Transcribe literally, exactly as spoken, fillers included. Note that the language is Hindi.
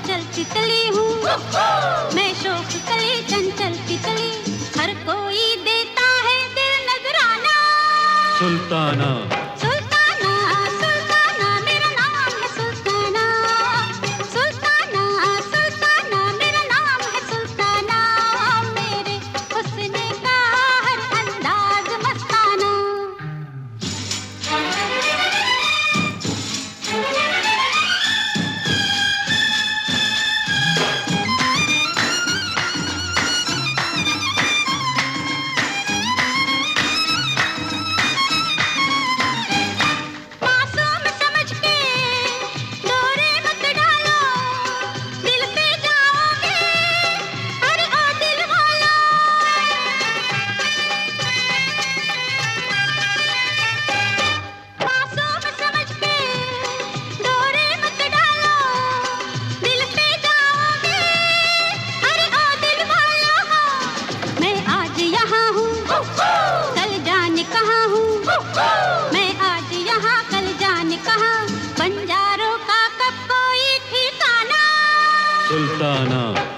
चंचल तितली हूँ, मैं शौक कली चंचल तितली, हर कोई देता है दिल नजराना। सुल्ताना सुल्ताना सुल्ताना मेरा नाम है सुल्ताना, सुल्ताना सुल्ताना मेरा नाम है सुल्ताना, मेरे हुस्न का हर अंदाज मस्ताना। मासूम समझ के डोरे मत डालो, दिल पे जाओगे अरे ओ दिल वाला। मासूम समझ के डोरे मत डालो, दिल पे जाओगे अरे ओ दिल वाला। मैं आज यहाँ हूँ, कल जाने कहाँ हूँ, मैं आज यहाँ कल जाने कहाँ, बंजारों का कब कोई ठिकाना। सुल्ताना